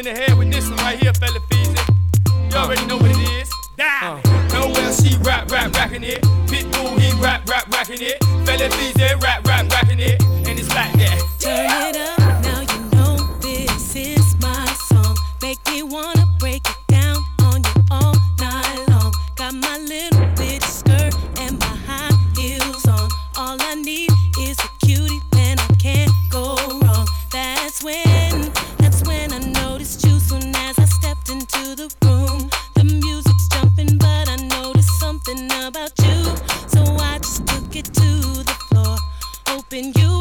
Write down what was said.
went ahead with this one right here, fella Feezy. You already know what it is. Die. Noel, she rockin' it. Pitbull, he rockin' it. Fella Feezy, rockin' it. And it's like that. Turn it up, now you know this is my song. Make me wanna break it down on you all night long. Got my little bitch skirt and my high heels on. All I need is a cutie, then I can't go wrong. That's when I noticed you soon as I stepped into the room. The music's jumping, but I noticed something about you. So I just took it to the floor, hoping you